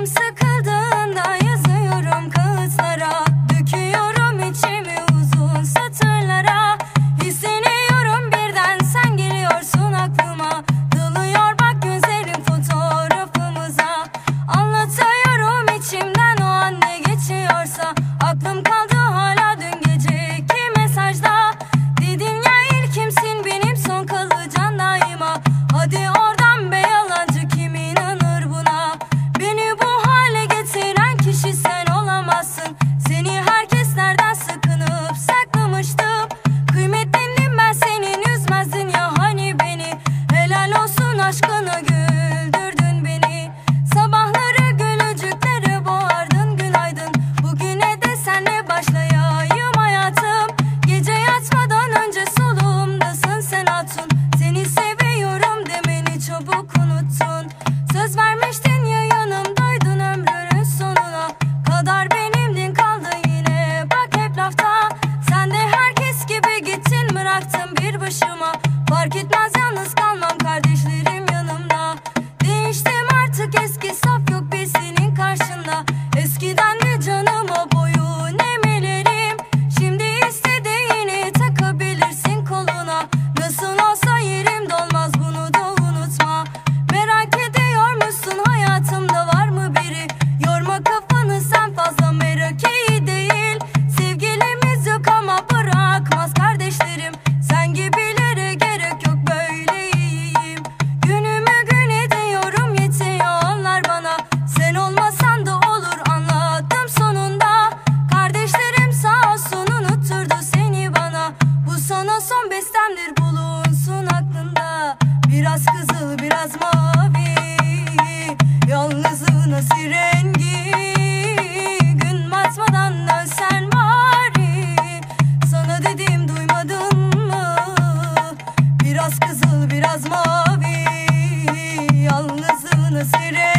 Canım sıkıldığında yazıyorum kağıtlara, döküyorum içimi uzun satırlara. Hissediyorum birden sen geliyorsun aklıma, dalıyor bak gözlerim fotoğrafımıza. Anlatıyorum içimden o an ne geçiyorsa, aklım kaldı hala dün geceki mesajda. Dedin ya ilkimsin benim son kalacağın daima, hadi oradan be yalancı, kim inanır buna? Beni bu hale getiren kişi sen olamazsın. Seni herkeslerden sıkınıp saklamıştım. Kıymetlendim ben senin, üzmezdin ya hani beni. Helal olsun aşkına, güldürdün beni. Sabahları gülücüklere boğardın, günaydın. Bugüne de senle başlayayım hayatım. Gece yatmadan önce soluğumdasın sen hatun. Seni seviyorum demeni çabuk unuttun. Söz vermiştin ya yanımdaydın ömrünün sonuna kadar, benimdin kaldı yine bak hep lafta. Sen de herkes gibi gittin bıraktın bir başıma. Fark etmez yalnız kalmam, kardeşlerim yanımda. Değiştim artık, eski saf yok bir senin karşında. Eskiden de canıma boyun eğmelerim, şimdi istediğini takabilirsin koluna. Nasıl olsa yerim dolmaz, bunu da unutma. Merak ediyor musun hayatımda var mı biri? Yorma kafanı sen fazla, merak iyi değil. Sevgilimiz yok ama bırakmaz kardeşlerim. Sen gibilere gerek yok, böyle iyiyim. Günümü gün ediyorum, yetiyor onlar bana. Sen olmasan da olur, anladım sonunda. Kardeşlerim sağ olsun unutturdu seni bana. Bu sana son bestemdir, bulunsun aklında. Biraz kızıl biraz mavi, yalnızlığın asil rengi. Gün batmadan dönsen bari, sana dediğim duymadın mı? Biraz kızıl biraz mavi, yalnızlığın asil rengi.